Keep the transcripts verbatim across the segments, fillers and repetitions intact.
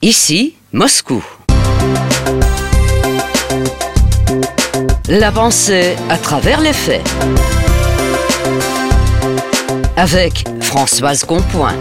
Ici, Moscou. La pensée à travers les faits. Avec Françoise Compoint.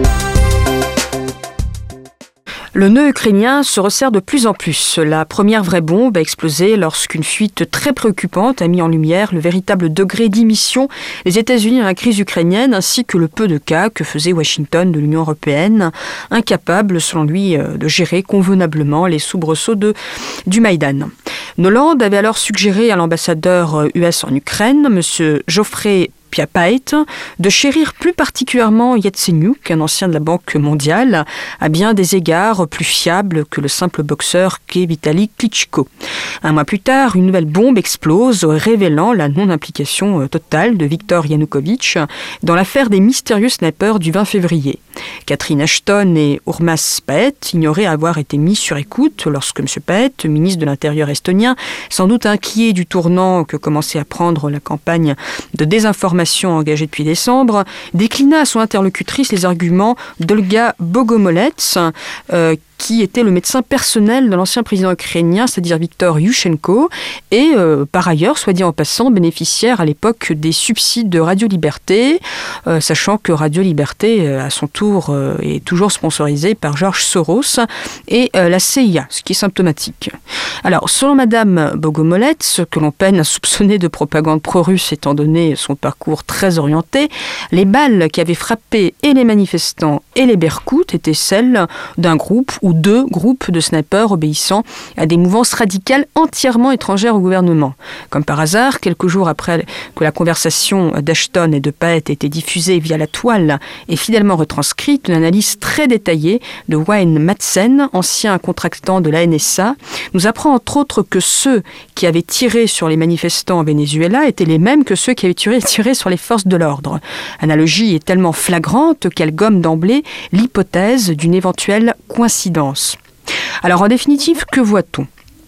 Le nœud ukrainien se resserre de plus en plus. La première vraie bombe a explosé lorsqu'une fuite très préoccupante a mis en lumière le véritable degré d'immiscion des États-Unis dans la crise ukrainienne, ainsi que le peu de cas que faisait Washington de l'Union européenne, incapable, selon lui, de gérer convenablement les soubresauts de, du Maïdan. Hollande avait alors suggéré à l'ambassadeur U S en Ukraine, M. Geoffrey Piapait, de chérir plus particulièrement Yatsenyuk, un ancien de la Banque mondiale, à bien des égards plus fiable que le simple boxeur qu'est Vitali Klitschko. Un mois plus tard, une nouvelle bombe explose, révélant la non-implication totale de Viktor Yanukovych dans l'affaire des mystérieux snipers du vingt février. Catherine Ashton et Urmas Paet ignoraient avoir été mis sur écoute lorsque M. Paet, ministre de l'Intérieur estonien, sans doute inquiet du tournant que commençait à prendre la campagne de désinformation engagée depuis décembre, déclina à son interlocutrice les arguments d'Olga Bogomolets, euh, qui était le médecin personnel de l'ancien président ukrainien, c'est-à-dire Viktor Yushchenko, et euh, par ailleurs, soit dit en passant, bénéficiaire à l'époque des subsides de Radio Liberté, euh, sachant que Radio Liberté, euh, à son tour, euh, est toujours sponsorisée par George Soros et euh, la C I A, ce qui est symptomatique. Alors, selon Madame Bogomolets, que l'on peine à soupçonner de propagande pro-russe étant donné son parcours très orienté, les balles qui avaient frappé et les manifestants et les berkoutes étaient celles d'un groupe ou deux groupes de snipers obéissant à des mouvances radicales entièrement étrangères au gouvernement. Comme par hasard, quelques jours après que la conversation d'Ashton et de Paet ait été diffusée via la toile et fidèlement retranscrite, une analyse très détaillée de Wayne Madsen, ancien contractant de la N S A, nous apprend entre autres que ceux qui avaient tiré sur les manifestants en Venezuela étaient les mêmes que ceux qui avaient tiré, tiré sur les forces de l'ordre. L'analogie est tellement flagrante qu'elle gomme d'emblée l'hypothèse d'une éventuelle coïncidence. Alors en définitive, que voit-on ?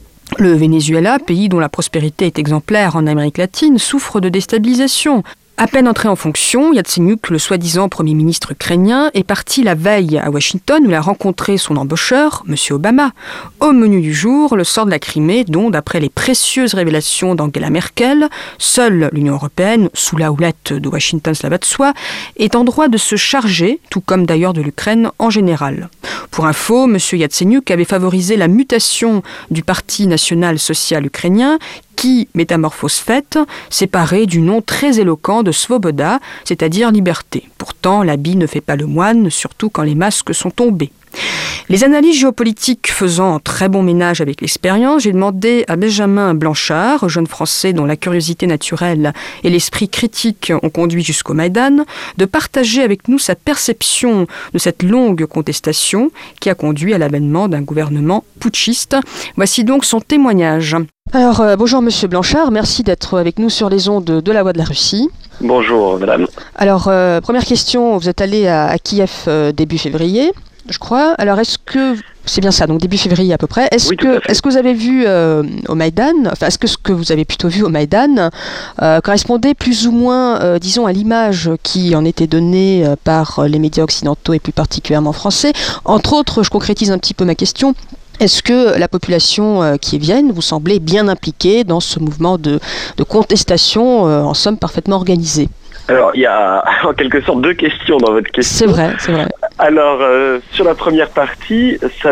Le Venezuela, pays dont la prospérité est exemplaire en Amérique latine, souffre de déstabilisation. À peine entré en fonction, Yatsenyuk, le soi-disant Premier ministre ukrainien, est parti la veille à Washington où il a rencontré son embaucheur, M. Obama. Au menu du jour, le sort de la Crimée, dont, d'après les précieuses révélations d'Angela Merkel, seule l'Union européenne, sous la houlette de Washington, cela va de soi, est en droit de se charger, tout comme d'ailleurs de l'Ukraine en général. Pour info, M. Yatsenyuk avait favorisé la mutation du Parti national social ukrainien, qui, métamorphose faite, séparé du nom très éloquent de Svoboda, c'est-à-dire liberté. Pourtant, l'habit ne fait pas le moine, surtout quand les masques sont tombés. Les analyses géopolitiques faisant très bon ménage avec l'expérience, j'ai demandé à Benjamin Blanchard, jeune Français dont la curiosité naturelle et l'esprit critique ont conduit jusqu'au Maïdan, de partager avec nous sa perception de cette longue contestation qui a conduit à l'avènement d'un gouvernement putschiste. Voici donc son témoignage. Alors, euh, bonjour Monsieur Blanchard, merci d'être avec nous sur les ondes de, de la Voix de la Russie. Bonjour Madame. Alors, euh, première question, vous êtes allé à, à Kiev euh, début février, je crois. Alors, est-ce que... C'est bien ça, donc début février à peu près. Est-ce, oui, que, est-ce que vous avez vu euh, au Maïdan, enfin, est-ce que ce que vous avez plutôt vu au Maïdan euh, correspondait plus ou moins, euh, disons, à l'image qui en était donnée euh, par les médias occidentaux et plus particulièrement français ? Entre autres, je concrétise un petit peu ma question. Est-ce que la population euh, qui vienne vous semblait bien impliquée dans ce mouvement de, de contestation, euh, en somme parfaitement organisé ? Alors, il y a en quelque sorte deux questions dans votre question. C'est vrai, c'est vrai. Alors, euh, sur la première partie, ça,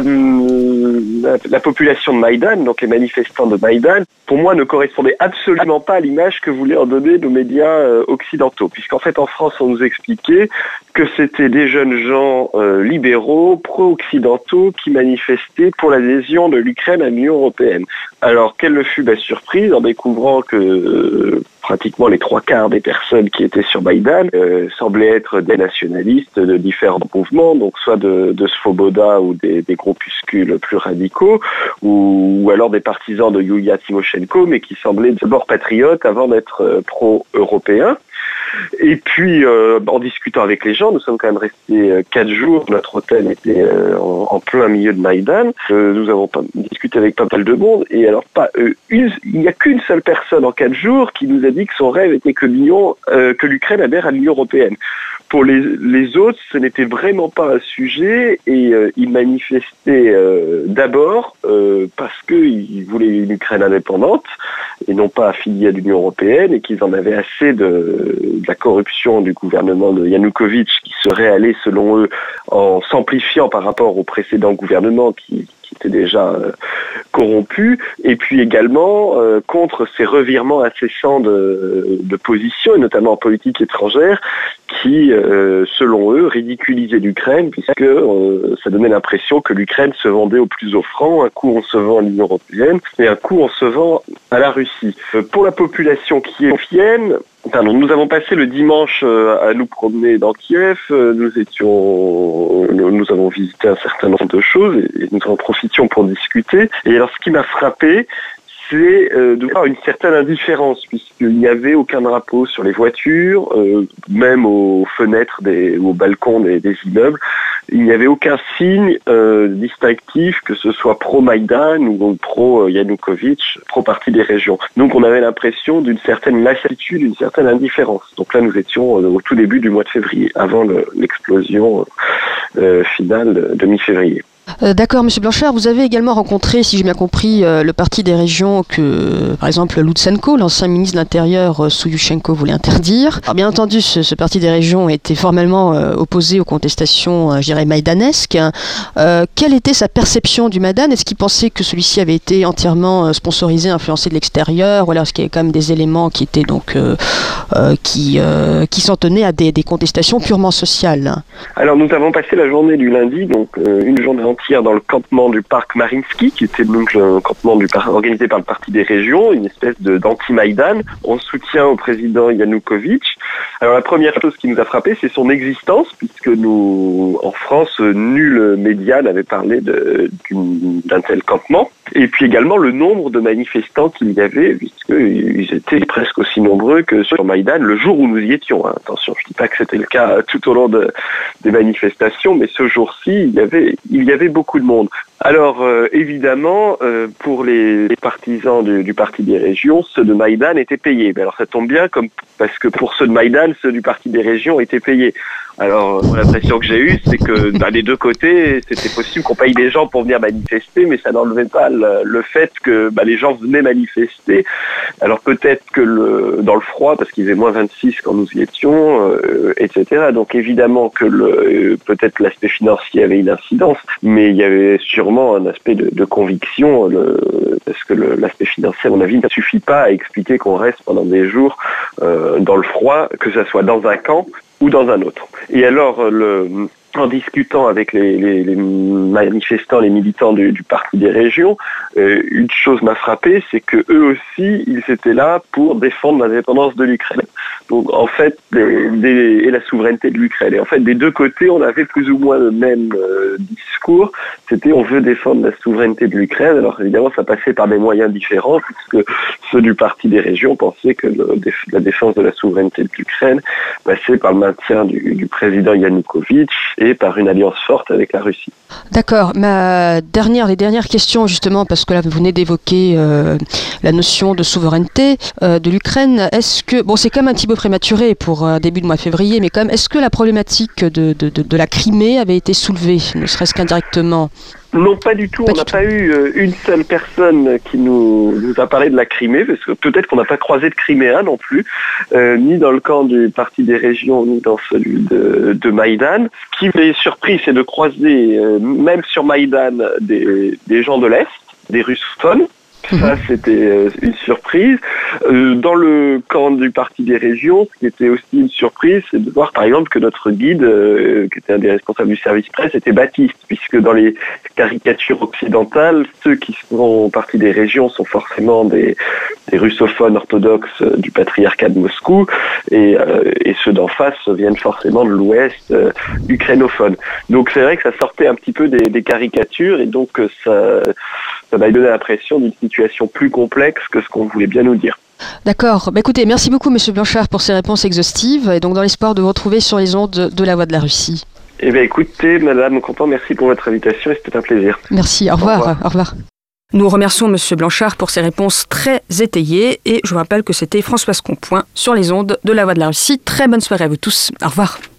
la, la population de Maïdan, donc les manifestants de Maïdan, pour moi ne correspondait absolument pas à l'image que voulaient en donner nos médias euh, occidentaux. Puisqu'en fait, en France, on nous expliquait que c'était des jeunes gens euh, libéraux, pro-occidentaux, qui manifestaient pour l'adhésion de l'Ukraine à l'Union européenne. Alors, quelle fut ma surprise en découvrant que euh, pratiquement les trois quarts des personnes qui étaient sur Maïdan euh, semblaient être des nationalistes de différents mouvements, donc soit de, de Svoboda ou des, des groupuscules plus radicaux, ou, ou alors des partisans de Yulia Tymoshenko, mais qui semblaient d'abord patriotes avant d'être euh, pro-européens. Et puis, euh, en discutant avec les gens, nous sommes quand même restés euh, quatre jours. Notre hôtel était euh, en, en plein milieu de Maïdan. Euh, nous avons pas, discuté avec pas mal de monde. Et alors, pas euh, une, il n'y a qu'une seule personne en quatre jours qui nous a dit que son rêve était que l'Union, euh, que l'Ukraine adhère à l'Union européenne. Pour les, les autres, ce n'était vraiment pas un sujet et euh, ils manifestaient euh, d'abord euh, parce qu'ils voulaient une Ukraine indépendante et non pas affiliée à l'Union européenne et qu'ils en avaient assez de, de la corruption du gouvernement de Yanukovych qui serait allé, selon eux, en s'amplifiant par rapport au précédent gouvernement qui qui était déjà euh, corrompu, et puis également euh, contre ces revirements incessants de, de position, et notamment en politique étrangère, qui, euh, selon eux, ridiculisaient l'Ukraine, puisque euh, ça donnait l'impression que l'Ukraine se vendait au plus offrant. Un coup, on se vend à l'Union européenne, et un coup, on se vend à la Russie. Euh, pour la population kievienne, Pardon, nous avons passé le dimanche à nous promener dans Kiev. Nous étions, nous avons visité un certain nombre de choses et nous en profitions pour discuter. Et alors, ce qui m'a frappé, c'est de voir une certaine indifférence, puisqu'il n'y avait aucun drapeau sur les voitures, euh, même aux fenêtres des, ou aux balcons des, des immeubles. Il n'y avait aucun signe euh, distinctif, que ce soit pro-Maïdan ou pro-Yanukovych, pro-parti des régions. Donc on avait l'impression d'une certaine lassitude, d'une certaine indifférence. Donc là, nous étions euh, au tout début du mois de février, avant le, l'explosion euh, finale de mi-février. Euh, d'accord, Monsieur Blanchard, vous avez également rencontré, si j'ai bien compris, euh, le parti des régions que, par exemple, Loutsenko, l'ancien ministre de l'Intérieur, euh, sous Yushchenko, voulait interdire. Alors, bien entendu, ce, ce parti des régions était formellement euh, opposé aux contestations, euh, je dirais, maïdanesques. Euh, quelle était sa perception du Maïdan ? Est-ce qu'il pensait que celui-ci avait été entièrement euh, sponsorisé, influencé de l'extérieur, ou alors est-ce qu'il y avait quand même des éléments qui étaient donc euh, euh, qui, euh, qui s'en tenaient à des, des contestations purement sociales ? Alors, nous avons passé la journée du lundi, donc euh, une journée entière dans le campement du parc Mariinsky, qui était donc le campement du par- organisé par le Parti des régions, une espèce de, d'anti-Maïdan, en soutien au président Yanukovych. Alors la première chose qui nous a frappé, c'est son existence, puisque nous, en France, nul média n'avait parlé de, d'un tel campement. Et puis également le nombre de manifestants qu'il y avait, puisqu'ils étaient presque aussi nombreux que sur Maïdan le jour où nous y étions. Hein. Attention, je ne dis pas que c'était le cas tout au long de, des manifestations, mais ce jour-ci, il y avait, il y avait beaucoup de monde. Alors euh, évidemment, euh, pour les, les partisans du, du Parti des régions, ceux de Maïdan étaient payés. Mais alors ça tombe bien, comme parce que pour ceux de Maïdan, ceux du Parti des régions étaient payés. Alors l'impression que j'ai eue, c'est que bah, des deux côtés, c'était possible qu'on paye des gens pour venir manifester, mais ça n'enlevait pas le, le fait que bah, les gens venaient manifester. Alors peut-être que le, dans le froid, parce qu'il faisait moins vingt-six quand nous y étions, euh, et cetera. Donc évidemment que le, peut-être l'aspect financier avait une incidence, mais il y avait sûrement un aspect de, de conviction, le, parce que le, l'aspect financier, à mon avis, ne suffit pas à expliquer qu'on reste pendant des jours euh, dans le froid, que ça soit dans un camp ou dans un autre. Et alors, le, en discutant avec les, les, les manifestants, les militants du, du Parti des régions, euh, une chose m'a frappé, c'est que eux aussi, ils étaient là pour défendre l'indépendance de l'Ukraine. Donc, en fait, des, des, et la souveraineté de l'Ukraine. Et en fait, des deux côtés, on avait plus ou moins le même euh, discours. C'était on veut défendre la souveraineté de l'Ukraine. Alors, évidemment, ça passait par des moyens différents, puisque ceux du Parti des régions pensaient que le, la défense de la souveraineté de l'Ukraine passait par le maintien du, du président Yanukovych et par une alliance forte avec la Russie. D'accord. Ma dernière, les dernières questions, justement, parce que là, vous venez d'évoquer euh, la notion de souveraineté euh, de l'Ukraine. Est-ce que, bon, c'est quand même un petit peu prématuré pour euh, début de mois de février, mais quand même, est-ce que la problématique de, de, de, de la Crimée avait été soulevée, ne serait-ce qu'indirectement ? Non, pas du tout. Pas on n'a pas eu euh, une seule personne qui nous, nous a parlé de la Crimée, parce que peut-être qu'on n'a pas croisé de Criméens non plus, euh, ni dans le camp du Parti des régions, ni dans celui de, de Maïdan. Ce qui m'est surpris, c'est de croiser, euh, même sur Maïdan, des, des gens de l'Est, des russophones. Ça, c'était euh, une surprise. Euh, dans le camp du Parti des régions, ce qui était aussi une surprise, c'est de voir, par exemple, que notre guide, euh, qui était un des responsables du service presse, était baptiste, puisque dans les caricatures occidentales, ceux qui sont au Parti des régions sont forcément des, des russophones orthodoxes du patriarcat de Moscou, et, euh, et ceux d'en face viennent forcément de l'Ouest euh, ukrainophone. Donc c'est vrai que ça sortait un petit peu des, des caricatures, et donc ça, ça m'a donné l'impression d'une situation plus complexe que ce qu'on voulait bien nous dire. D'accord. Bah, écoutez, merci beaucoup, Monsieur Blanchard, pour ces réponses exhaustives, et donc dans l'espoir de vous retrouver sur les ondes de, de la Voix de la Russie. Eh bien, écoutez, Madame Contant, merci pour votre invitation, et c'était un plaisir. Merci. Au revoir. Au revoir. Au revoir. Nous remercions Monsieur Blanchard pour ses réponses très étayées, et je vous rappelle que c'était Françoise Compoint sur les ondes de la Voix de la Russie. Très bonne soirée à vous tous. Au revoir.